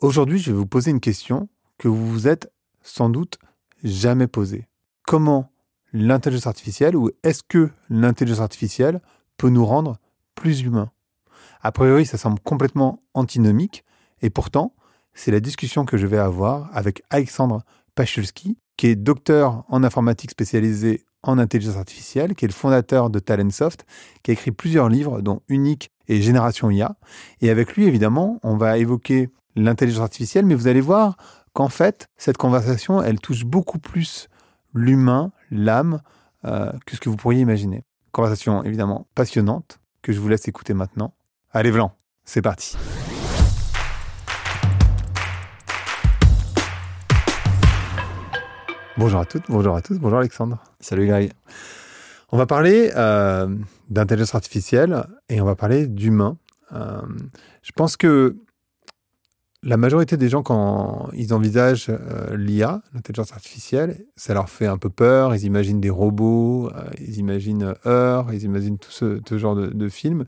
Aujourd'hui, je vais vous poser une question que vous vous êtes sans doute jamais posée. Comment l'intelligence artificielle, ou est-ce que l'intelligence artificielle peut nous rendre plus humains? A priori, ça semble complètement antinomique, et pourtant, c'est la discussion que je vais avoir avec Alexandre Pachulski, qui est docteur en informatique spécialisé en intelligence artificielle, qui est le fondateur de Talentsoft, qui a écrit plusieurs livres, dont Unique et Génération IA. Et avec lui, évidemment, on va évoquer l'intelligence artificielle, mais vous allez voir qu'en fait, cette conversation, elle touche beaucoup plus l'humain, l'âme, que ce que vous pourriez imaginer. Conversation évidemment passionnante, que je vous laisse écouter maintenant. Allez, Vlan, c'est parti. Bonjour à toutes, bonjour à tous, bonjour Alexandre. Salut Greg. On va parler d'intelligence artificielle et on va parler d'humain. Je pense que la majorité des gens, quand ils envisagent l'IA, l'intelligence artificielle, ça leur fait un peu peur. Ils imaginent des robots, ils imaginent Heure, ils imaginent tout ce genre de films.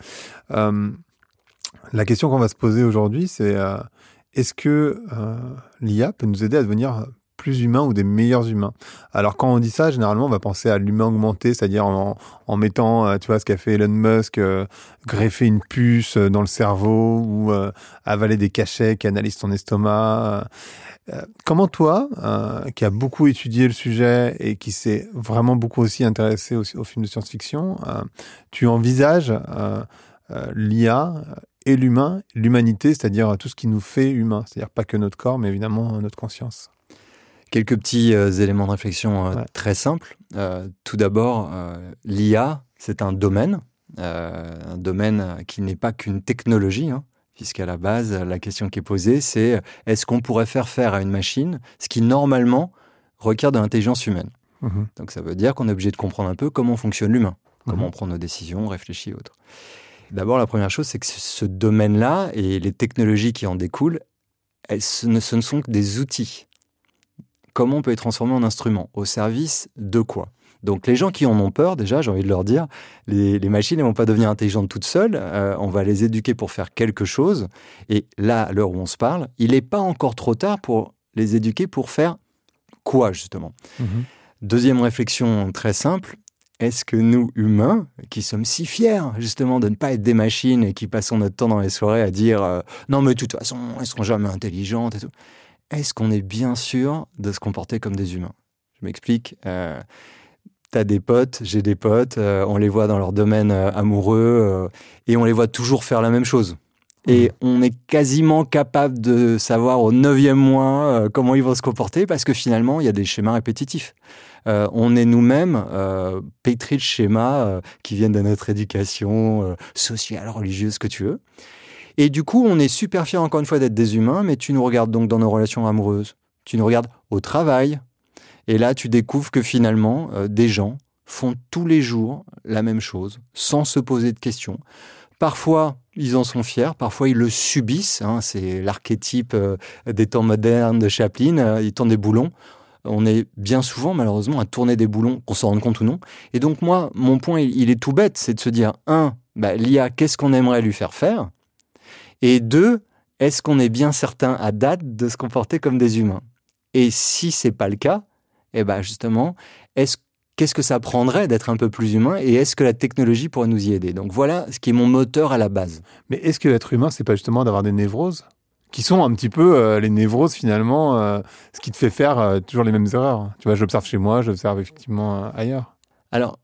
La question qu'on va se poser aujourd'hui, c'est est-ce que l'IA peut nous aider à devenir plus humains ou des meilleurs humains? Alors quand on dit ça, généralement on va penser à l'humain augmenté, c'est-à-dire en mettant, tu vois, ce qu'a fait Elon Musk, greffer une puce dans le cerveau ou avaler des cachets qui analysent ton estomac. Comment toi, qui a beaucoup étudié le sujet et qui s'est vraiment beaucoup aussi intéressé au film de science-fiction, tu envisages l'IA et l'humain, l'humanité, c'est-à-dire tout ce qui nous fait humains, c'est-à-dire pas que notre corps, mais évidemment notre conscience? Quelques petits éléments de réflexion très simples. Tout d'abord, l'IA, c'est un domaine qui n'est pas qu'une technologie, puisqu'à la base, la question qui est posée, c'est est-ce qu'on pourrait faire à une machine ce qui, normalement, requiert de l'intelligence humaine? Donc ça veut dire qu'on est obligé de comprendre un peu comment fonctionne l'humain, comment on prend nos décisions, on réfléchit et autres. D'abord, la première chose, c'est que ce domaine-là et les technologies qui en découlent, ce ne sont que des outils. Comment on peut les transformer en instruments? Au service de quoi? Donc les gens qui en ont peur, déjà, j'ai envie de leur dire, les machines ne vont pas devenir intelligentes toutes seules, on va les éduquer pour faire quelque chose. Et là, à l'heure où on se parle, il n'est pas encore trop tard pour les éduquer pour faire quoi, justement? Deuxième réflexion très simple, est-ce que nous, humains, qui sommes si fiers, justement, de ne pas être des machines et qui passons notre temps dans les soirées à dire « Non, mais de toute façon, elles ne seront jamais intelligentes et tout », est-ce qu'on est bien sûr de se comporter comme des humains? Je m'explique. T'as des potes, j'ai des potes, on les voit dans leur domaine amoureux et on les voit toujours faire la même chose. Et on est quasiment capable de savoir au 9e mois comment ils vont se comporter parce que finalement, il y a des schémas répétitifs. On est nous-mêmes pétris de schémas qui viennent de notre éducation sociale, religieuse, ce que tu veux. Et du coup, on est super fiers encore une fois d'être des humains, mais tu nous regardes donc dans nos relations amoureuses, tu nous regardes au travail, et là tu découvres que finalement, des gens font tous les jours la même chose, sans se poser de questions. Parfois, ils en sont fiers, parfois ils le subissent, c'est l'archétype des temps modernes de Chaplin, ils tournent des boulons. On est bien souvent, malheureusement, à tourner des boulons, qu'on s'en rende compte ou non. Et donc moi, mon point, il est tout bête, c'est de se dire, l'IA, qu'est-ce qu'on aimerait lui faire faire? Et 2, est-ce qu'on est bien certain à date de se comporter comme des humains? Et si c'est pas le cas, justement, qu'est-ce que ça prendrait d'être un peu plus humain et est-ce que la technologie pourrait nous y aider? Donc voilà ce qui est mon moteur à la base. Mais est-ce que l'être humain, c'est pas justement d'avoir des névroses? Qui sont un petit peu les névroses finalement, ce qui te fait faire toujours les mêmes erreurs. Tu vois, j'observe chez moi, j'observe effectivement ailleurs. Alors,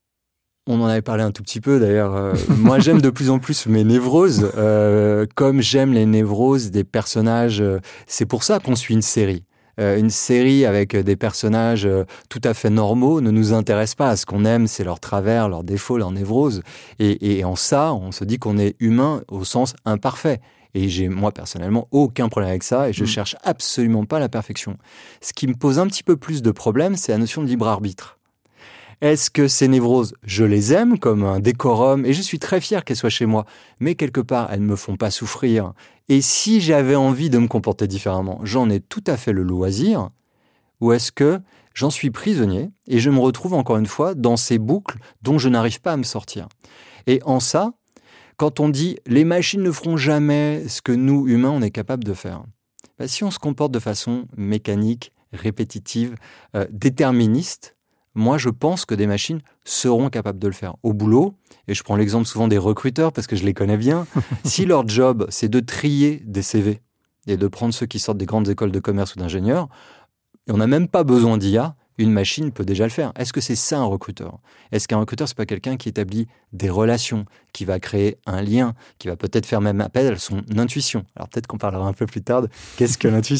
on en avait parlé un tout petit peu d'ailleurs. Moi, j'aime de plus en plus mes névroses, comme j'aime les névroses des personnages. C'est pour ça qu'on suit une série. Une série avec des personnages tout à fait normaux ne nous intéresse pas. Ce qu'on aime, c'est leurs travers, leurs défauts, leurs névroses. Et en ça, on se dit qu'on est humain au sens imparfait. Et j'ai, moi, personnellement, aucun problème avec ça et je cherche absolument pas la perfection. Ce qui me pose un petit peu plus de problème, c'est la notion de libre arbitre. Est-ce que ces névroses, je les aime comme un décorum et je suis très fier qu'elles soient chez moi, mais quelque part, elles ne me font pas souffrir. Et si j'avais envie de me comporter différemment, j'en ai tout à fait le loisir, ou est-ce que j'en suis prisonnier et je me retrouve encore une fois dans ces boucles dont je n'arrive pas à me sortir? Et en ça, quand on dit « les machines ne feront jamais ce que nous, humains, on est capable de faire », Si on se comporte de façon mécanique, répétitive, déterministe, moi, je pense que des machines seront capables de le faire. Au boulot, et je prends l'exemple souvent des recruteurs parce que je les connais bien, si leur job, c'est de trier des CV et de prendre ceux qui sortent des grandes écoles de commerce ou d'ingénieurs, et on n'a même pas besoin d'IA, une machine peut déjà le faire. Est-ce que c'est ça un recruteur ? Est-ce qu'un recruteur, c'est pas quelqu'un qui établit des relations, qui va créer un lien, qui va peut-être faire même appel à son intuition ? Alors peut-être qu'on parlera un peu plus tard de qu'est-ce que l'intuition ?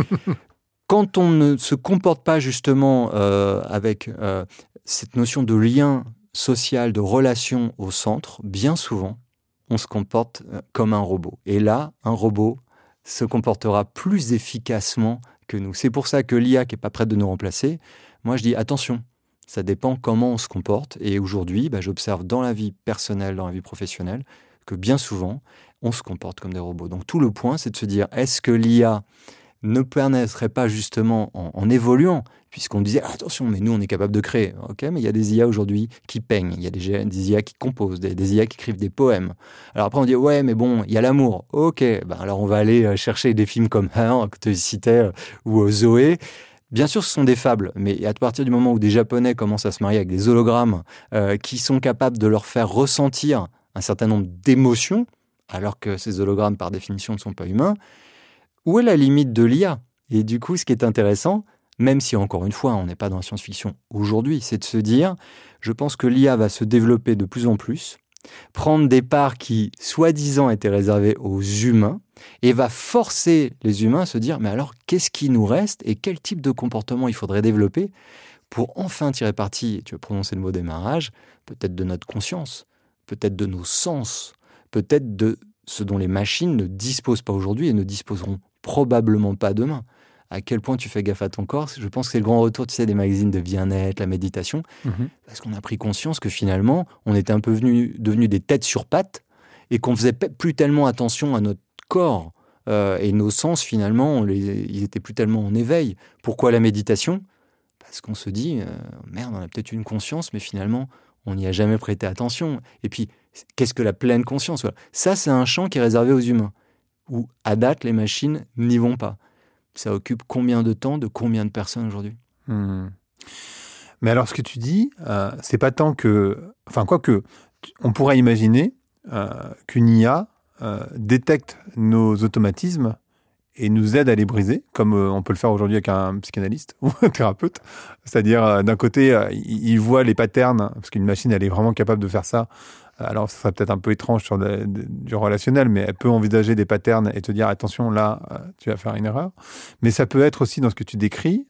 Quand on ne se comporte pas justement avec cette notion de lien social, de relation au centre, bien souvent, on se comporte comme un robot. Et là, un robot se comportera plus efficacement que nous. C'est pour ça que l'IA, qui n'est pas prête de nous remplacer, moi je dis attention, ça dépend comment on se comporte. Et aujourd'hui, j'observe dans la vie personnelle, dans la vie professionnelle, que bien souvent, on se comporte comme des robots. Donc tout le point, c'est de se dire, est-ce que l'IA ne permettrait pas justement en évoluant, puisqu'on disait attention, mais nous on est capable de créer. Ok, mais il y a des IA aujourd'hui qui peignent, il y a des IA qui composent, des IA qui écrivent des poèmes. Alors après on dit ouais, mais bon, il y a l'amour. Ok, alors on va aller chercher des films comme Her que tu citais ou Zoé. Bien sûr, ce sont des fables, mais à partir du moment où des Japonais commencent à se marier avec des hologrammes qui sont capables de leur faire ressentir un certain nombre d'émotions, alors que ces hologrammes par définition ne sont pas humains. Où est la limite de l'IA ? Et du coup, ce qui est intéressant, même si encore une fois, on n'est pas dans la science-fiction aujourd'hui, c'est de se dire, je pense que l'IA va se développer de plus en plus, prendre des parts qui, soi-disant, étaient réservées aux humains, et va forcer les humains à se dire, mais alors, qu'est-ce qui nous reste et quel type de comportement il faudrait développer pour enfin tirer parti, tu as prononcé le mot démarrage, peut-être de notre conscience, peut-être de nos sens, peut-être de ce dont les machines ne disposent pas aujourd'hui et ne disposeront probablement pas demain. À quel point tu fais gaffe à ton corps ? Je pense que c'est le grand retour, des magazines de bien-être, la méditation, parce qu'on a pris conscience que finalement, on était un peu devenus des têtes sur pattes et qu'on faisait plus tellement attention à notre corps et nos sens, finalement, ils étaient plus tellement en éveil. Pourquoi la méditation ? Parce qu'on se dit, merde, on a peut-être une conscience, mais finalement, on n'y a jamais prêté attention. Et puis, qu'est-ce que la pleine conscience ? Voilà. Ça, c'est un champ qui est réservé aux humains, où, à date, les machines n'y vont pas. Ça occupe combien de temps de combien de personnes aujourd'hui ? Mais alors, ce que tu dis, c'est pas tant que... Enfin, quoique, on pourrait imaginer qu'une IA détecte nos automatismes et nous aide à les briser, comme on peut le faire aujourd'hui avec un psychanalyste ou un thérapeute. C'est-à-dire, d'un côté, il voit les patterns, parce qu'une machine, elle est vraiment capable de faire ça. Alors, ça serait peut-être un peu étrange sur du relationnel, mais elle peut envisager des patterns et te dire, attention, là, tu vas faire une erreur. Mais ça peut être aussi, dans ce que tu décris,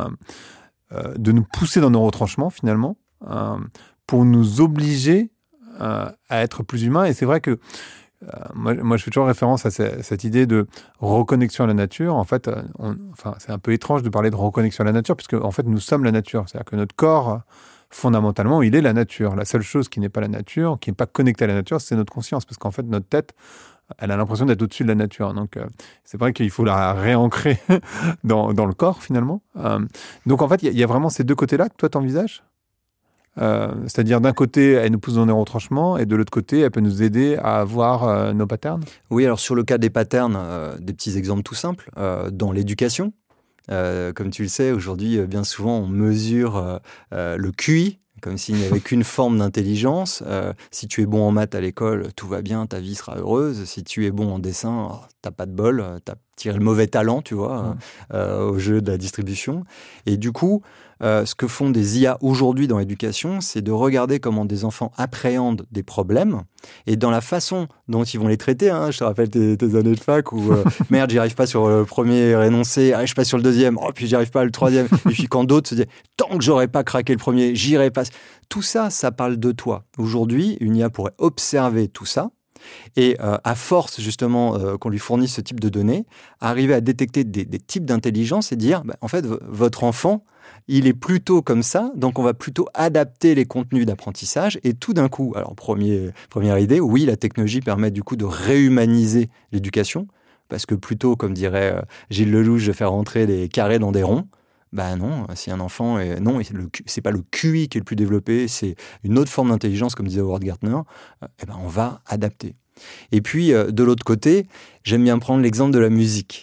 de nous pousser dans nos retranchements, finalement, pour nous obliger à être plus humains. Et c'est vrai que moi, je fais toujours référence à cette idée de reconnexion à la nature. En fait, c'est un peu étrange de parler de reconnexion à la nature, puisque en fait, nous sommes la nature. C'est-à-dire que notre corps, fondamentalement, il est la nature. La seule chose qui n'est pas la nature, qui n'est pas connectée à la nature, c'est notre conscience, parce qu'en fait, notre tête, elle a l'impression d'être au-dessus de la nature. Donc, c'est vrai qu'il faut la réancrer dans le corps, finalement. Donc, en fait, il y a vraiment ces deux côtés-là que toi, t'envisages ? C'est-à-dire, d'un côté, elle nous pousse dans nos retranchements, et de l'autre côté, elle peut nous aider à avoir nos patterns. Oui, alors sur le cas des patterns, des petits exemples tout simples. Dans l'éducation, comme tu le sais, aujourd'hui, bien souvent, on mesure le QI, comme s'il n'y avait qu'une forme d'intelligence. Si tu es bon en maths à l'école, tout va bien, ta vie sera heureuse. Si tu es bon en dessin, t'as pas de bol, t'as tiré le mauvais talent, tu vois, au jeu de la distribution. Et du coup, ce que font des IA aujourd'hui dans l'éducation, c'est de regarder comment des enfants appréhendent des problèmes et dans la façon dont ils vont les traiter. Je te rappelle tes années de fac où merde, j'y arrive pas sur le premier énoncé, je passe sur le deuxième, puis j'y arrive pas le troisième. Et puis quand d'autres se disent tant que j'aurais pas craqué le premier, j'irai pas. Tout ça, ça parle de toi. Aujourd'hui, une IA pourrait observer tout ça. Et à force justement qu'on lui fournisse ce type de données, arriver à détecter des types d'intelligence et dire en fait votre enfant il est plutôt comme ça, donc on va plutôt adapter les contenus d'apprentissage et tout d'un coup, alors première idée, oui la technologie permet du coup de réhumaniser l'éducation parce que plutôt comme dirait Gilles Lelouch de faire rentrer des carrés dans des ronds. Non, si un enfant c'est pas le QI qui est le plus développé, c'est une autre forme d'intelligence, comme disait Howard Gardner, on va adapter. Et puis, de l'autre côté, j'aime bien prendre l'exemple de la musique.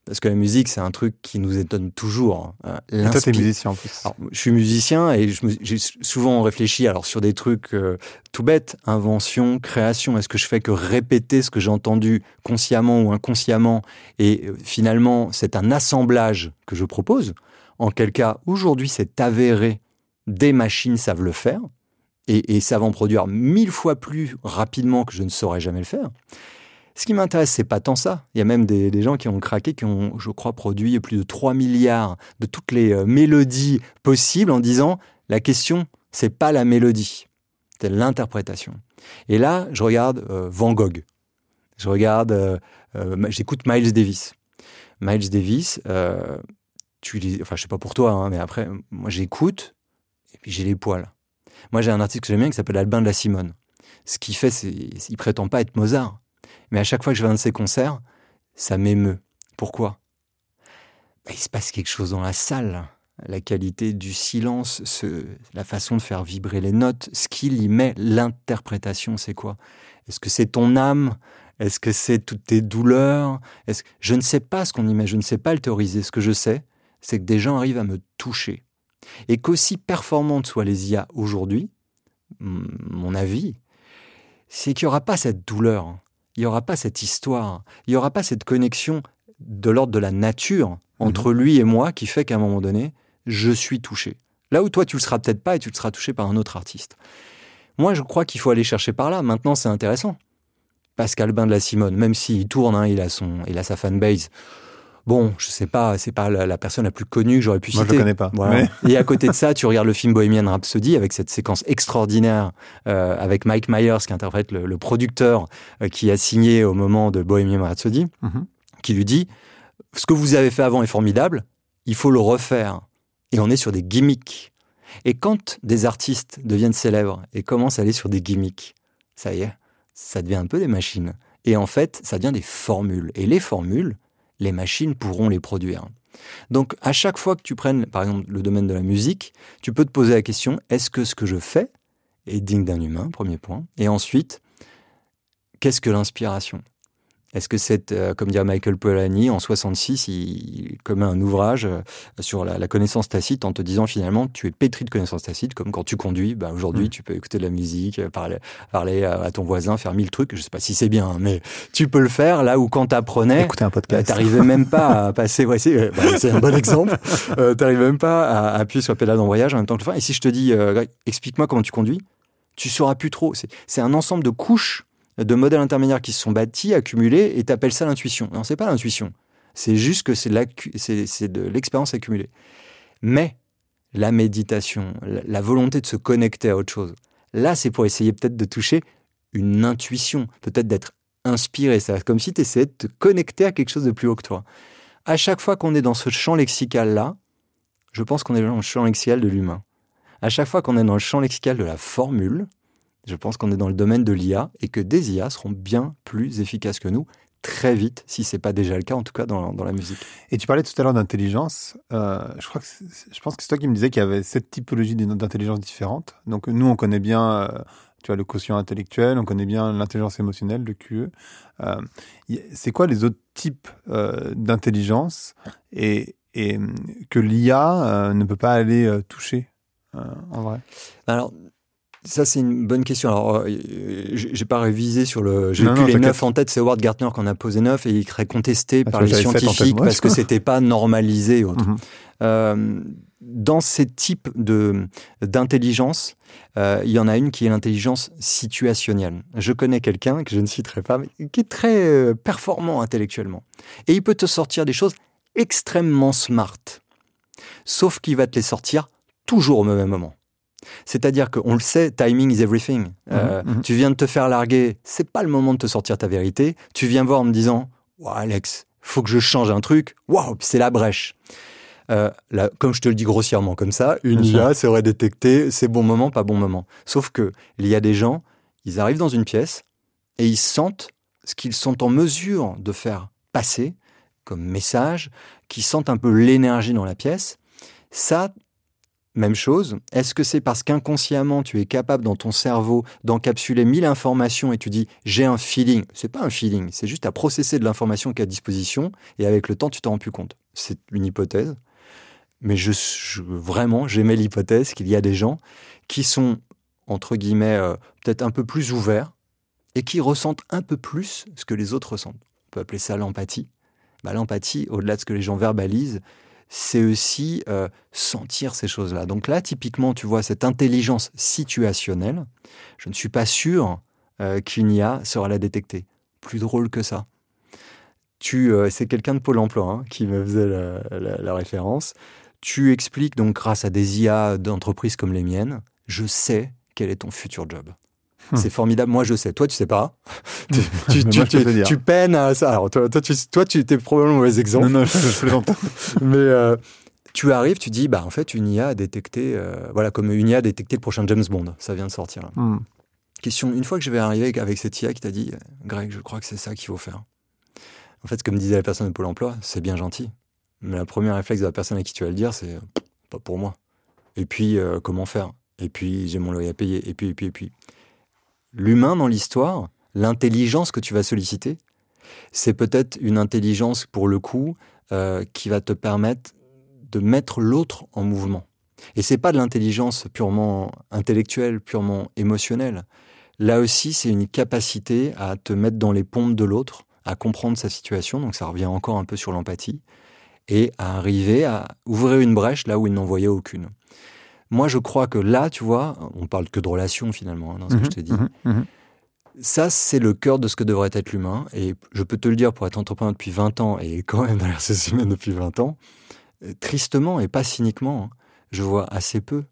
Parce que la musique, c'est un truc qui nous étonne toujours. Et toi, t'es musicien en plus. Alors, je suis musicien et j'ai souvent réfléchi sur des trucs tout bêtes, invention, création. Est-ce que je fais que répéter ce que j'ai entendu consciemment ou inconsciemment et finalement, c'est un assemblage que je propose. En quel cas, aujourd'hui, c'est avéré, des machines savent le faire et savent en produire 1000 fois plus rapidement que je ne saurais jamais le faire. Ce qui m'intéresse, c'est pas tant ça. Il y a même des gens qui ont craqué, qui ont, je crois, produit plus de 3 milliards de toutes les mélodies possibles en disant la question, c'est pas la mélodie, c'est l'interprétation. Et là, je regarde Van Gogh. Je regarde, j'écoute Miles Davis. Miles Davis, je sais pas pour toi, mais après, moi j'écoute et puis j'ai les poils. Moi j'ai un artiste que j'aime bien qui s'appelle Albin de la Simone. Ce qu'il fait, il prétend pas être Mozart. Mais à chaque fois que je vais à un de ses concerts, ça m'émeut. Pourquoi ? Il se passe quelque chose dans la salle. La qualité du silence, la façon de faire vibrer les notes, ce qu'il y met, l'interprétation, c'est quoi ? Est-ce que c'est ton âme ? Est-ce que c'est toutes tes douleurs ? Je ne sais pas ce qu'on y met, je ne sais pas le théoriser. Ce que je sais, c'est que des gens arrivent à me toucher. Et qu'aussi performantes soient les IA aujourd'hui, mon avis, c'est qu'il n'y aura pas cette douleur. Il n'y aura pas cette histoire, il n'y aura pas cette connexion de l'ordre de la nature entre lui et moi qui fait qu'à un moment donné, je suis touché. Là où toi, tu le seras peut-être pas et tu le seras touché par un autre artiste. Moi, je crois qu'il faut aller chercher par là. Maintenant, c'est intéressant. Pascal Albin de la Simone, même s'il tourne, il a sa fanbase. Bon, je sais pas, c'est pas la personne la plus connue que j'aurais pu citer. Moi, je le connais pas. Voilà. Mais... Et à côté de ça, tu regardes le film Bohemian Rhapsody avec cette séquence extraordinaire avec Mike Myers qui interprète le producteur qui a signé au moment de Bohemian Rhapsody, qui lui dit « Ce que vous avez fait avant est formidable, il faut le refaire. » Et on est sur des gimmicks. Et quand des artistes deviennent célèbres et commencent à aller sur des gimmicks, ça y est, ça devient un peu des machines. Et en fait, ça devient des formules. Et les formules, les machines pourront les produire. Donc, à chaque fois que tu prennes, par exemple, le domaine de la musique, tu peux te poser la question, est-ce que ce que je fais est digne d'un humain, premier point. Et ensuite, qu'est-ce que l'inspiration ? Est-ce que c'est, comme dirait Michael Polanyi, en 66, il commet un ouvrage sur la connaissance tacite en te disant finalement, tu es pétri de connaissances tacites, comme quand tu conduis, aujourd'hui, tu peux écouter de la musique, parler à ton voisin, faire 1000 trucs. Je sais pas si c'est bien, mais tu peux le faire là où quand t'apprenais, écouter un podcast. T'arrivais même pas à passer, c'est un bon exemple, t'arrivais même pas à appuyer sur la pédale d'embrayage en même temps que le faire. Et si je te dis, explique-moi comment tu conduis, tu sauras plus trop. C'est un ensemble de couches de modèles intermédiaires qui se sont bâtis, accumulés, et t'appelles ça l'intuition. Non, c'est pas l'intuition. C'est juste que c'est de l'expérience accumulée. Mais la méditation, la volonté de se connecter à autre chose, là, c'est pour essayer peut-être de toucher une intuition, peut-être d'être inspiré. C'est comme si tu essayais de te connecter à quelque chose de plus haut que toi. À chaque fois qu'on est dans ce champ lexical-là, je pense qu'on est dans le champ lexical de l'humain. À chaque fois qu'on est dans le champ lexical de la formule, je pense qu'on est dans le domaine de l'IA et que des IA seront bien plus efficaces que nous très vite, si ce n'est pas déjà le cas, en tout cas dans la musique. Et tu parlais tout à l'heure d'intelligence. Je pense que c'est toi qui me disais qu'il y avait 7 typologies d'intelligence différentes. Donc nous, on connaît bien le quotient intellectuel, on connaît bien l'intelligence émotionnelle, le QE. C'est quoi les autres types d'intelligence et que l'IA ne peut pas aller toucher en vrai ? Alors, ça, c'est une bonne question. Alors, j'ai pas révisé sur le... J'ai plus les 9 en tête, c'est Howard Gardner qu'on a posé 9 et il serait contesté par les scientifiques parce que c'était pas normalisé et autres. Dans ces types d'intelligence, il y en a une qui est l'intelligence situationnelle. Je connais quelqu'un, que je ne citerai pas, mais qui est très performant intellectuellement. Et il peut te sortir des choses extrêmement smart. Sauf qu'il va te les sortir toujours au même moment. C'est-à-dire qu'on le sait, timing is everything. Tu viens de te faire larguer, c'est pas le moment de te sortir ta vérité. Tu viens voir en me disant, wow, Alex, faut que je change un truc. Waouh, c'est la brèche. Là, comme je te le dis grossièrement comme ça, une IA saurait détecter c'est bon moment, pas bon moment. Sauf que il y a des gens, ils arrivent dans une pièce et ils sentent ce qu'ils sont en mesure de faire passer comme message, qui sentent un peu l'énergie dans la pièce. Ça, Même chose, est-ce que c'est parce qu'inconsciemment, tu es capable dans ton cerveau d'encapsuler 1000 informations et tu dis « j'ai un feeling ». C'est pas un feeling, c'est juste à processer de l'information qui est à disposition et avec le temps, tu t'en rends plus compte. C'est une hypothèse. Mais vraiment, j'aimais l'hypothèse qu'il y a des gens qui sont, entre guillemets, peut-être un peu plus ouverts et qui ressentent un peu plus ce que les autres ressentent. On peut appeler ça l'empathie. L'empathie, au-delà de ce que les gens verbalisent, c'est aussi sentir ces choses-là. Donc là, typiquement, tu vois, cette intelligence situationnelle, je ne suis pas sûr qu'une IA saura la détecter. Plus drôle que ça. C'est quelqu'un de Pôle emploi qui me faisait la référence. Tu expliques donc grâce à des IA d'entreprises comme les miennes, je sais quel est ton futur job. C'est formidable. Moi, je sais. Toi, tu sais pas. Tu peines à ça. Alors, toi, tu étais probablement un mauvais exemple. Non, je plaisante. Mais tu arrives, tu dis, en fait, une IA a détecté, comme une IA a détecté le prochain James Bond. Ça vient de sortir. Là. Question, une fois que je vais arriver avec cette IA qui t'a dit, Greg, je crois que c'est ça qu'il faut faire. En fait, comme disait la personne de Pôle emploi, c'est bien gentil. Mais la première réflexe de la personne à qui tu vas le dire, c'est pas pour moi. Et puis, comment faire ? Et puis, j'ai mon loyer à payer. Et puis. L'humain dans l'histoire, l'intelligence que tu vas solliciter, c'est peut-être une intelligence, pour le coup, qui va te permettre de mettre l'autre en mouvement. Et c'est pas de l'intelligence purement intellectuelle, purement émotionnelle. Là aussi, c'est une capacité à te mettre dans les pompes de l'autre, à comprendre sa situation, donc ça revient encore un peu sur l'empathie, et à arriver à ouvrir une brèche là où il n'en voyait aucune. Moi, je crois que là, tu vois, on parle que de relations finalement, dans ce que je t'ai dit. Ça, c'est le cœur de ce que devrait être l'humain. Et je peux te le dire, pour être entrepreneur depuis 20 ans et quand même dans la ressources humaines depuis 20 ans, tristement et pas cyniquement, je vois assez peu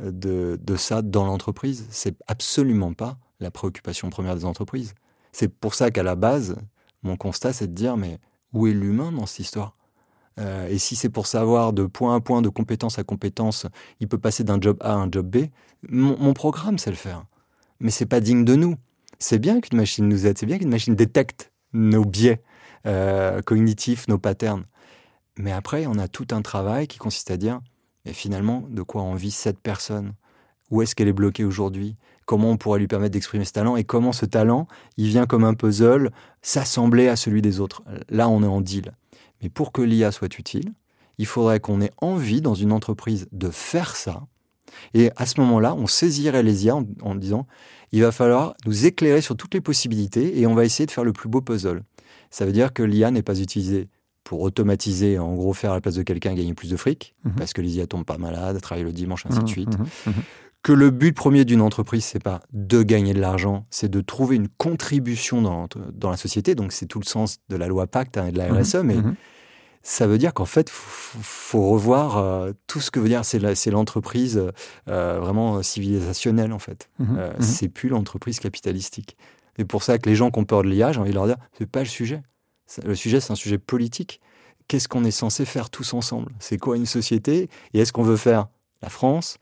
de ça dans l'entreprise. C'est absolument pas la préoccupation première des entreprises. C'est pour ça qu'à la base, mon constat, c'est de dire, mais où est l'humain dans cette histoire ? Et si c'est pour savoir de point à point, de compétence à compétence, il peut passer d'un job A à un job B, mon programme sait le faire. Mais c'est pas digne de nous. C'est bien qu'une machine nous aide, c'est bien qu'une machine détecte nos biais cognitifs, nos patterns. Mais après, on a tout un travail qui consiste à dire, mais finalement, de quoi en vit cette personne ? Où est-ce qu'elle est bloquée aujourd'hui ? Comment on pourrait lui permettre d'exprimer ce talent ? Et comment ce talent, il vient comme un puzzle, s'assembler à celui des autres ? Là, on est en deal. Mais pour que l'IA soit utile, il faudrait qu'on ait envie dans une entreprise de faire ça. Et à ce moment-là, on saisirait les IA en disant « il va falloir nous éclairer sur toutes les possibilités et on va essayer de faire le plus beau puzzle ». Ça veut dire que l'IA n'est pas utilisée pour automatiser, en gros faire à la place de quelqu'un gagner plus de fric, parce que les IA tombent pas malades, travaillent le dimanche, ainsi de suite. Que le but premier d'une entreprise, c'est pas de gagner de l'argent, c'est de trouver une contribution dans la société. Donc c'est tout le sens de la loi Pacte et de la RSE, mais ça veut dire qu'en fait, faut revoir tout ce que veut dire. C'est l'entreprise vraiment civilisationnelle, en fait. C'est plus l'entreprise capitalistique. C'est pour ça que les gens qui ont peur de l'IA, j'ai envie de leur dire, c'est pas le sujet. Le sujet, c'est un sujet politique. Qu'est-ce qu'on est censé faire tous ensemble ? C'est quoi une société ? Et est-ce qu'on veut faire la France,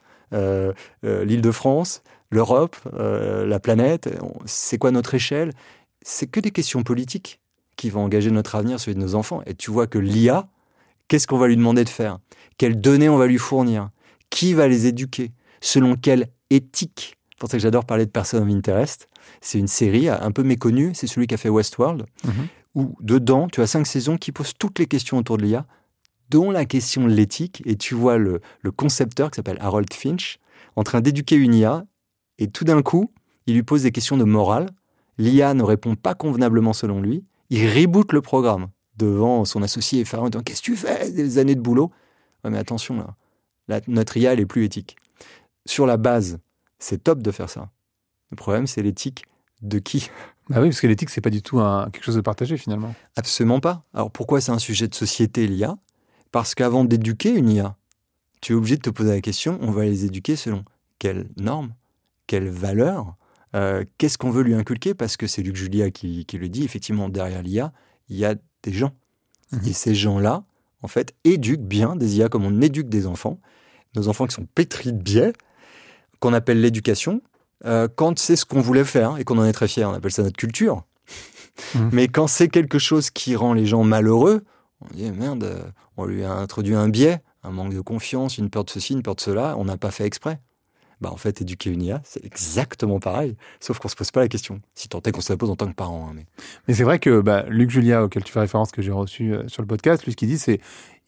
l'Île-de-France, l'Europe, la planète ? C'est quoi notre échelle ? C'est que des questions politiques qui vont engager notre avenir, celui de nos enfants. Et tu vois que l'IA, qu'est-ce qu'on va lui demander de faire ? Quelles données on va lui fournir ? Qui va les éduquer ? Selon quelle éthique ? C'est pour ça que j'adore parler de Person of Interest. C'est une série un peu méconnue, c'est celui qui a fait Westworld, où dedans, tu as 5 saisons qui posent toutes les questions autour de l'IA, dont la question de l'éthique. Et tu vois le concepteur qui s'appelle Harold Finch en train d'éduquer une IA, et tout d'un coup, il lui pose des questions de morale. L'IA ne répond pas convenablement selon lui. Il reboot le programme devant son associé effaré en disant « Qu'est-ce que tu fais ? Des années de boulot !» Ouais, mais attention, là, notre IA, elle est plus éthique. Sur la base, c'est top de faire ça. Le problème, c'est l'éthique de qui ? Bah oui, parce que l'éthique, c'est pas du tout quelque chose de partagé, finalement. Absolument pas. Alors, pourquoi c'est un sujet de société, l'IA ? Parce qu'avant d'éduquer une IA, tu es obligé de te poser la question, on va les éduquer selon quelles normes, quelles valeurs, qu'est-ce qu'on veut lui inculquer ? Parce que c'est Luc Julia qui le dit, effectivement, derrière l'IA, il y a des gens. Et ces gens-là, en fait, éduquent bien des IA comme on éduque des enfants. Nos enfants qui sont pétris de biais, qu'on appelle l'éducation, quand c'est ce qu'on voulait faire et qu'on en est très fier, on appelle ça notre culture. Mais quand c'est quelque chose qui rend les gens malheureux, on dit merde, on lui a introduit un biais, un manque de confiance, une peur de ceci, une peur de cela, on n'a pas fait exprès. En fait, éduquer une IA, c'est exactement pareil, sauf qu'on ne se pose pas la question. Si tant est qu'on se la pose en tant que parent. Mais c'est vrai que Luc Julia, auquel tu fais référence, que j'ai reçu sur le podcast, lui, ce qu'il dit, c'est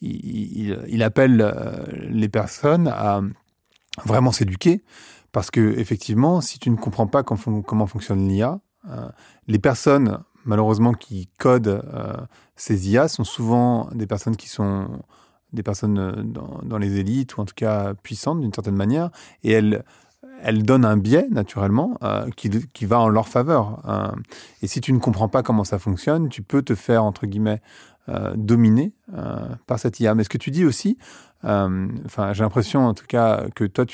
il appelle les personnes à vraiment s'éduquer, parce que effectivement, si tu ne comprends pas comment fonctionne l'IA, les personnes, malheureusement, qui codent ces IA sont souvent des personnes qui sont des personnes dans les élites, ou en tout cas puissantes d'une certaine manière, et elles donnent un biais, naturellement, qui va en leur faveur. Et si tu ne comprends pas comment ça fonctionne, tu peux te faire, entre guillemets, dominer par cette IA. Mais ce que tu dis aussi, j'ai l'impression, en tout cas, que toi,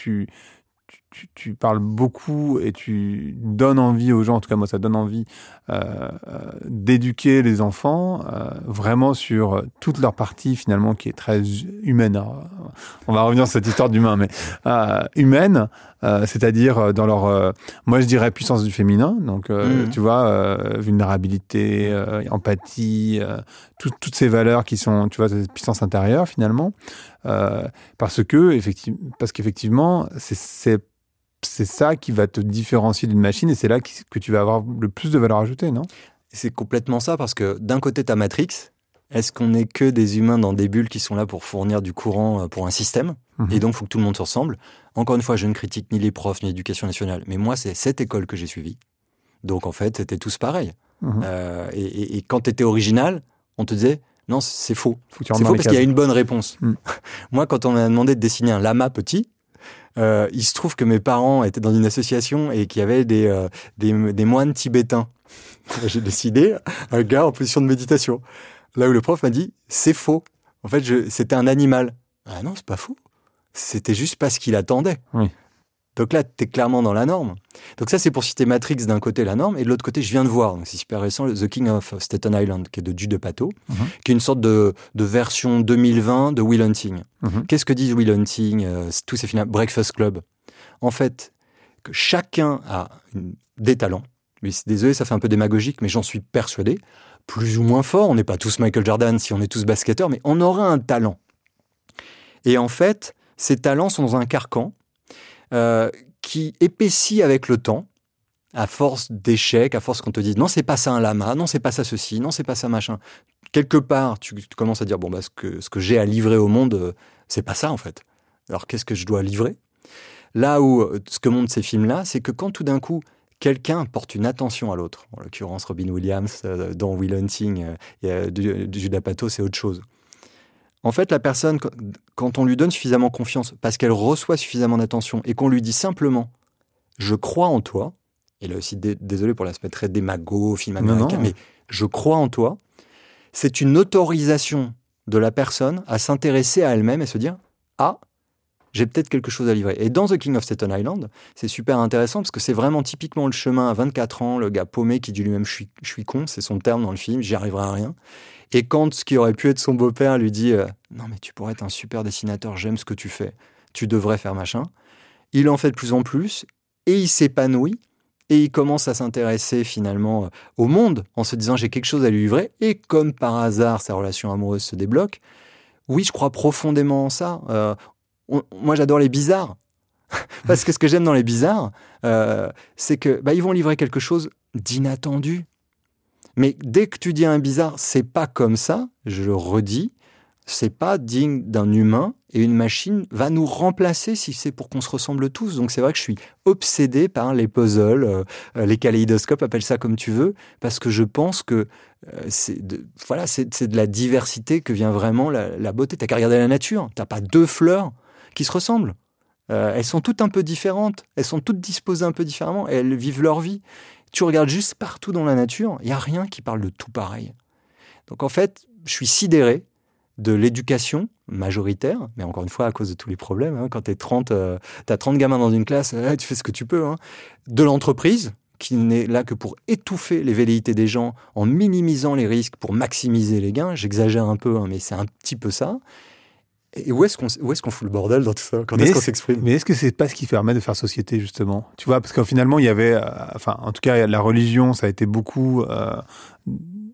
tu parles beaucoup et tu donnes envie aux gens, en tout cas moi ça donne envie d'éduquer les enfants vraiment sur toute leur partie finalement qui est très humaine. Alors, on va revenir sur cette histoire d'humain, mais humaine, c'est-à-dire dans leur, moi je dirais puissance du féminin, donc tu vois, vulnérabilité, empathie, toutes ces valeurs qui sont, tu vois, cette puissance intérieure finalement, parce qu'effectivement c'est ça qui va te différencier d'une machine, et c'est là que tu vas avoir le plus de valeur ajoutée, non ? C'est complètement ça, parce que d'un côté, tu as Matrix. Est-ce qu'on n'est que des humains dans des bulles qui sont là pour fournir du courant pour un système ? Et donc, il faut que tout le monde se ressemble. Encore une fois, je ne critique ni les profs, ni l'éducation nationale. Mais moi, c'est cette école que j'ai suivie. Donc, en fait, c'était tous pareils. Et quand tu étais original, on te disait, non, c'est faux. C'est faux parce qu'il y a une bonne réponse. Moi, quand on m'a demandé de dessiner un lama petit, il se trouve que mes parents étaient dans une association et qu'il y avait des moines tibétains. J'ai décidé un gars en position de méditation. Là où le prof m'a dit, c'est faux. En fait, c'était un animal. Ah non, c'est pas faux. C'était juste pas ce qu'il attendait. Oui. Donc là, t'es clairement dans la norme. Donc ça, c'est pour citer Matrix d'un côté, la norme, et de l'autre côté, je viens de voir, donc c'est super récent, The King of Staten Island, qui est de Judd Apatow, qui est une sorte de version 2020 de Will Hunting. Qu'est-ce que dit Will Hunting, tous ces films, Breakfast Club? En fait, que chacun a des talents. Mais désolé, ça fait un peu démagogique, mais j'en suis persuadé. Plus ou moins fort, on n'est pas tous Michael Jordan si on est tous basketteurs, mais on aura un talent. Et en fait, ces talents sont dans un carcan qui épaissit avec le temps, à force d'échecs, à force qu'on te dise non, c'est pas ça un lama, non, c'est pas ça ceci, non, c'est pas ça machin. Quelque part, tu commences à dire bon, ce que j'ai à livrer au monde, c'est pas ça en fait. Alors qu'est-ce que je dois livrer ? Là où ce que montrent ces films-là, c'est que quand tout d'un coup, quelqu'un porte une attention à l'autre, en l'occurrence Robin Williams, dans Will Hunting, Judd Apatow, c'est autre chose. En fait, la personne, quand on lui donne suffisamment confiance, parce qu'elle reçoit suffisamment d'attention, et qu'on lui dit simplement « je crois en toi », et là aussi, désolé pour l'aspect très démago, film américain, mais « je crois en toi », c'est une autorisation de la personne à s'intéresser à elle-même et se dire « ah, j'ai peut-être quelque chose à livrer ». Et dans The King of Staten Island, c'est super intéressant parce que c'est vraiment typiquement le chemin à 24 ans, le gars paumé qui dit lui-même « je suis con », c'est son terme dans le film, « j'y arriverai à rien ». Et quand ce qui aurait pu être son beau-père lui dit « non mais tu pourrais être un super dessinateur, j'aime ce que tu fais, tu devrais faire machin », il en fait de plus en plus et il s'épanouit et il commence à s'intéresser finalement au monde en se disant « j'ai quelque chose à lui livrer » et comme par hasard sa relation amoureuse se débloque. Oui, je crois profondément en ça. Moi j'adore les bizarres parce que ce que j'aime dans les bizarres, c'est que ils vont livrer quelque chose d'inattendu. Mais dès que tu dis à un bizarre, c'est pas comme ça, je le redis, c'est pas digne d'un humain et une machine va nous remplacer si c'est pour qu'on se ressemble tous. Donc c'est vrai que je suis obsédé par les puzzles, les kaléidoscopes, appelle ça comme tu veux, parce que je pense que c'est de la diversité que vient vraiment la beauté. T'as qu'à regarder la nature, t'as pas deux fleurs qui se ressemblent. Elles sont toutes un peu différentes, elles sont toutes disposées un peu différemment, et elles vivent leur vie. Tu regardes juste partout dans la nature, il n'y a rien qui parle de tout pareil. Donc en fait, je suis sidéré de l'éducation majoritaire, mais encore une fois, à cause de tous les problèmes, quand tu as 30 gamins dans une classe, tu fais ce que tu peux, de l'entreprise, qui n'est là que pour étouffer les velléités des gens en minimisant les risques pour maximiser les gains. J'exagère un peu, mais c'est un petit peu ça. Et où est-ce qu'on fout le bordel dans tout ça ? Quand est-ce qu'on s'exprime ? Mais est-ce que c'est pas ce qui permet de faire société, justement ? Tu vois, parce qu'au finalement, il y avait... en tout cas, la religion, ça a été beaucoup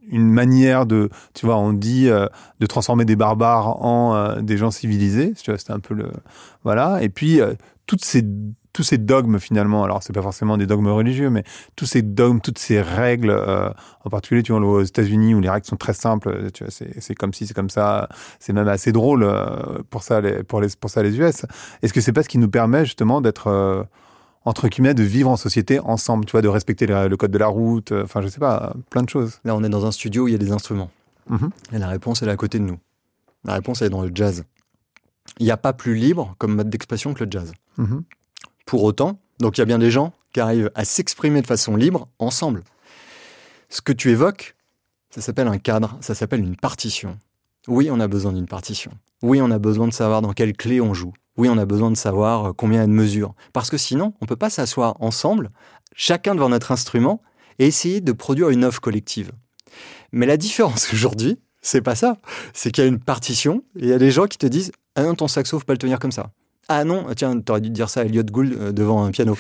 une manière de, tu vois, on dit de transformer des barbares en des gens civilisés. Tu vois, c'était un peu voilà. Et puis tous ces dogmes finalement. Alors c'est pas forcément des dogmes religieux, mais tous ces dogmes, toutes ces règles. En particulier, tu vois, aux États-Unis où les règles sont très simples. Tu vois, c'est comme si, c'est comme ça. C'est même assez drôle pour ça les US. Est-ce que c'est pas ce qui nous permet justement d'être entre guillemets, de vivre en société ensemble, tu vois, de respecter le code de la route, enfin, je sais pas, plein de choses. Là, on est dans un studio où il y a des instruments. Et la réponse, elle est à côté de nous. La réponse, elle est dans le jazz. Il n'y a pas plus libre comme mode d'expression que le jazz. Pour autant, donc il y a bien des gens qui arrivent à s'exprimer de façon libre ensemble. Ce que tu évoques, ça s'appelle un cadre, ça s'appelle une partition. Oui, on a besoin d'une partition. Oui, on a besoin de savoir dans quelle clé on joue. Oui, on a besoin de savoir combien il y a de mesures. Parce que sinon, on ne peut pas s'asseoir ensemble, chacun devant notre instrument, et essayer de produire une œuvre collective. Mais la différence aujourd'hui, c'est pas ça. C'est qu'il y a une partition, et il y a des gens qui te disent « Ah non, ton saxo, faut pas le tenir comme ça. Ah non, tiens, t'aurais dû dire ça à Elliot Gould devant un piano.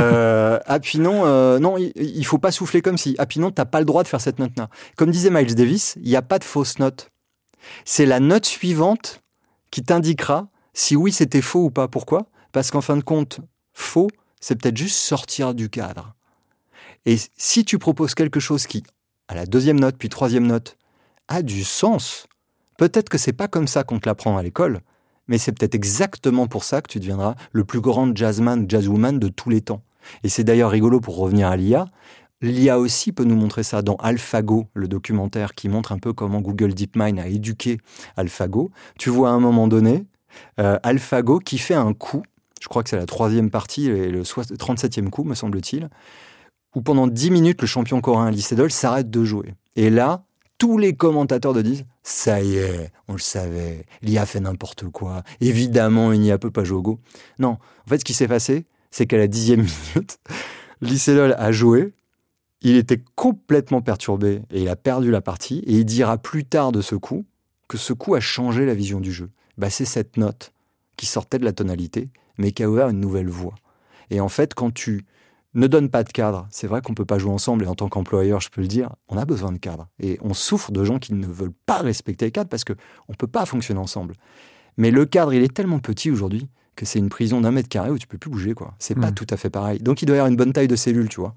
Ah puis non, non, il faut pas souffler comme si. Ah puis non, t'as pas le droit de faire cette note-là. » Comme disait Miles Davis, il n'y a pas de fausse note. C'est la note suivante qui t'indiquera si oui, c'était faux ou pas. Pourquoi ? Parce qu'en fin de compte, faux, c'est peut-être juste sortir du cadre. Et si tu proposes quelque chose qui, à la deuxième note, puis troisième note, a du sens, peut-être que c'est pas comme ça qu'on te l'apprend à l'école, mais c'est peut-être exactement pour ça que tu deviendras le plus grand jazzman, jazzwoman de tous les temps. Et c'est d'ailleurs rigolo pour revenir à l'IA. L'IA aussi peut nous montrer ça dans AlphaGo, le documentaire qui montre un peu comment Google DeepMind a éduqué AlphaGo. Tu vois à un moment donné AlphaGo qui fait un coup, je crois que c'est la 3e partie et le 37e coup, me semble-t-il, où pendant 10 minutes, le champion coréen Lee Sedol s'arrête de jouer. Et là, tous les commentateurs te disent « Ça y est, on le savait, l'IA fait n'importe quoi, évidemment, une IA peut pas jouer au Go. » Non, en fait, ce qui s'est passé, c'est qu'à la 10e minute, Lee Sedol a joué, il était complètement perturbé et il a perdu la partie, et il dira plus tard de ce coup que ce coup a changé la vision du jeu. Bah, c'est cette note qui sortait de la tonalité, mais qui a ouvert une nouvelle voie. Et en fait, quand tu ne donnes pas de cadre, c'est vrai qu'on ne peut pas jouer ensemble, et en tant qu'employeur, je peux le dire, on a besoin de cadre. Et on souffre de gens qui ne veulent pas respecter les cadres parce qu'on ne peut pas fonctionner ensemble. Mais le cadre, il est tellement petit aujourd'hui que c'est une prison d'1 mètre carré où tu ne peux plus bouger, quoi. C'est pas tout à fait pareil. Donc il doit y avoir une bonne taille de cellule, tu vois.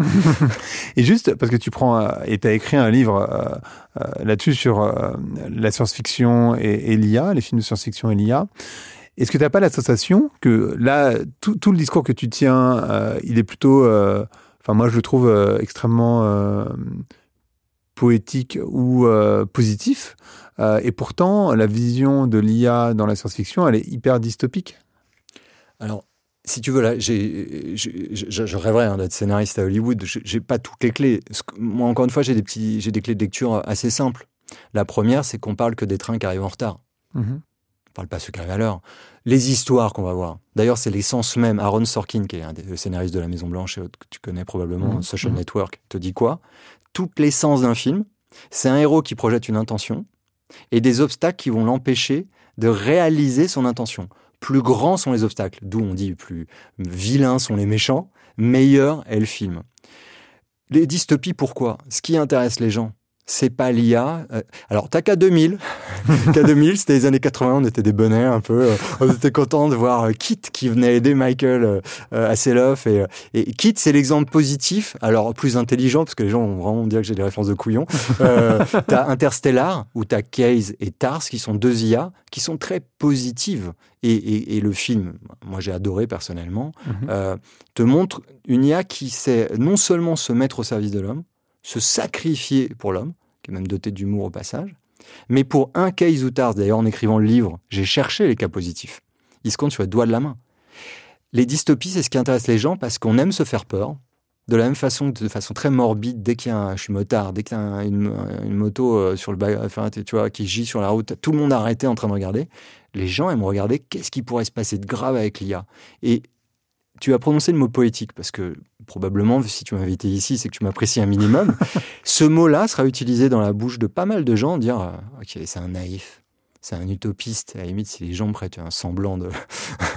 Et juste, parce que tu prends, et tu as écrit un livre là-dessus sur la science-fiction et l'IA, les films de science-fiction et l'IA. Est-ce que tu n'as pas la sensation que là, tout le discours que tu tiens, il est plutôt, enfin moi je le trouve extrêmement poétique ou positif, et pourtant la vision de l'IA dans la science-fiction, elle est hyper dystopique. Alors, si tu veux, là, je rêverais d'être scénariste à Hollywood. J'ai pas toutes les clés. Moi, encore une fois, j'ai des clés de lecture assez simples. La première, c'est qu'on parle que des trains qui arrivent en retard. On parle pas ceux qui arrivent à l'heure. Les histoires qu'on va voir. D'ailleurs, c'est l'essence même. Aaron Sorkin, qui est un des scénaristes de La Maison Blanche, que tu connais probablement, Social Network, te dit quoi ? Toute l'essence d'un film, c'est un héros qui projette une intention et des obstacles qui vont l'empêcher de réaliser son intention. Plus grands sont les obstacles, d'où on dit plus vilains sont les méchants, meilleur est le film. Les dystopies, pourquoi ? Ce qui intéresse les gens, c'est pas l'IA. Alors, t'as K2000. K2000, c'était les années 80, on était des bonnets un peu. On était contents de voir Kit qui venait aider Michael Hasselhoff. Et Kit, c'est l'exemple positif, alors plus intelligent, parce que les gens vont vraiment dire que j'ai des références de couillon. T'as Interstellar, où t'as Case et Tars, qui sont 2 IA, qui sont très positives. Et le film, moi j'ai adoré personnellement, te montre une IA qui sait non seulement se mettre au service de l'homme, se sacrifier pour l'homme, qui est même doté d'humour au passage, mais pour un Case ou Tars, d'ailleurs en écrivant le livre, j'ai cherché les cas positifs. Ils se comptent sur les doigts de la main. Les dystopies, c'est ce qui intéresse les gens parce qu'on aime se faire peur, de la même façon, de façon très morbide, dès qu'il y a je suis motard, dès qu'il y a une moto sur tu vois, qui gît sur la route, tout le monde a arrêté en train de regarder. Les gens aiment regarder qu'est-ce qui pourrait se passer de grave avec l'IA. Et tu as prononcé le mot poétique, parce que probablement, si tu m'as invité ici, c'est que tu m'apprécies un minimum. Ce mot-là sera utilisé dans la bouche de pas mal de gens, dire « Ok, c'est un naïf, c'est un utopiste. » À la limite, si les gens prêtent un semblant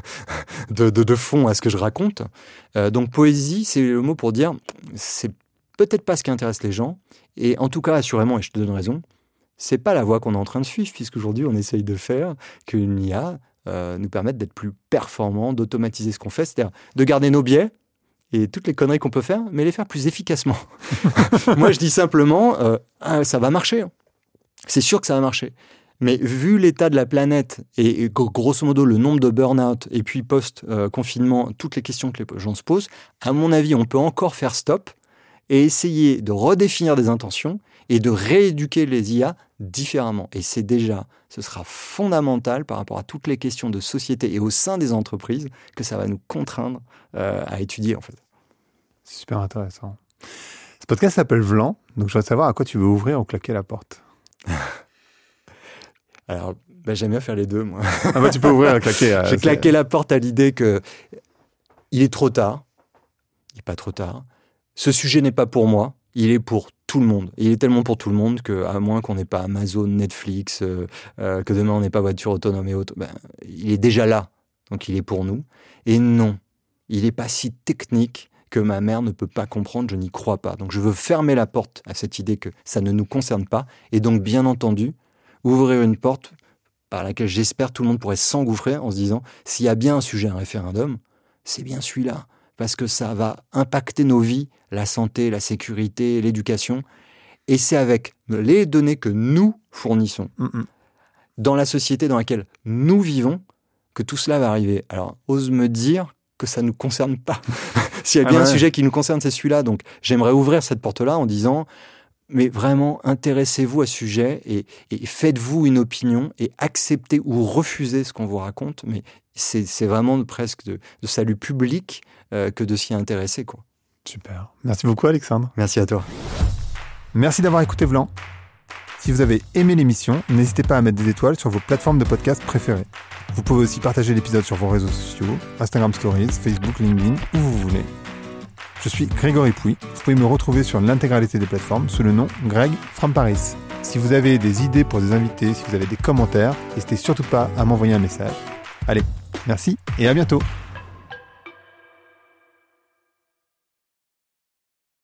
de fond à ce que je raconte. Donc, poésie, c'est le mot pour dire « C'est peut-être pas ce qui intéresse les gens. Et en tout cas, assurément, et je te donne raison, c'est pas la voie qu'on est en train de suivre, puisqu'aujourd'hui, on essaye de faire qu'une IA nous permette d'être plus performants, d'automatiser ce qu'on fait, c'est-à-dire de garder nos biais et toutes les conneries qu'on peut faire, mais les faire plus efficacement. Moi, je dis simplement, ça va marcher. C'est sûr que ça va marcher. Mais vu l'état de la planète et grosso modo le nombre de burn-out et puis post-confinement, toutes les questions que les gens se posent, à mon avis, on peut encore faire stop et essayer de redéfinir des intentions et de rééduquer les IA différemment. Et ce sera fondamental par rapport à toutes les questions de société et au sein des entreprises que ça va nous contraindre à étudier en fait. C'est super intéressant. Ce podcast s'appelle Vlan, donc je voudrais savoir à quoi tu veux ouvrir ou claquer la porte. Alors, j'aime bien faire les deux, moi. Tu peux ouvrir et claquer. J'ai claqué la porte à l'idée que il est trop tard. Il n'est pas trop tard. Ce sujet n'est pas pour moi. Il est pour tout le monde. Il est tellement pour tout le monde qu'à moins qu'on n'ait pas Amazon, Netflix, que demain on n'ait pas voiture autonome et autres, il est déjà là. Donc il est pour nous. Et non, il n'est pas si technique que ma mère ne peut pas comprendre. Je n'y crois pas. Donc je veux fermer la porte à cette idée que ça ne nous concerne pas. Et donc, bien entendu, ouvrir une porte par laquelle j'espère tout le monde pourrait s'engouffrer en se disant s'il y a bien un sujet, un référendum, c'est bien celui-là. Parce que ça va impacter nos vies, la santé, la sécurité, l'éducation. Et c'est avec les données que nous fournissons dans la société dans laquelle nous vivons que tout cela va arriver. Alors, ose me dire que ça ne nous concerne pas. S'il y a bien un sujet qui nous concerne, c'est celui-là. Donc, j'aimerais ouvrir cette porte-là en disant mais vraiment, intéressez-vous à ce sujet et faites-vous une opinion et acceptez ou refusez ce qu'on vous raconte. Mais c'est vraiment presque de salut public que de s'y intéresser, quoi. Super. Merci beaucoup, Alexandre. Merci à toi. Merci d'avoir écouté Vlan. Si vous avez aimé l'émission, n'hésitez pas à mettre des étoiles sur vos plateformes de podcast préférées. Vous pouvez aussi partager l'épisode sur vos réseaux sociaux, Instagram Stories, Facebook, LinkedIn, où vous voulez. Je suis Grégory Pouy. Vous pouvez me retrouver sur l'intégralité des plateformes sous le nom Greg from Paris. Si vous avez des idées pour des invités, si vous avez des commentaires, n'hésitez surtout pas à m'envoyer un message. Allez, merci et à bientôt.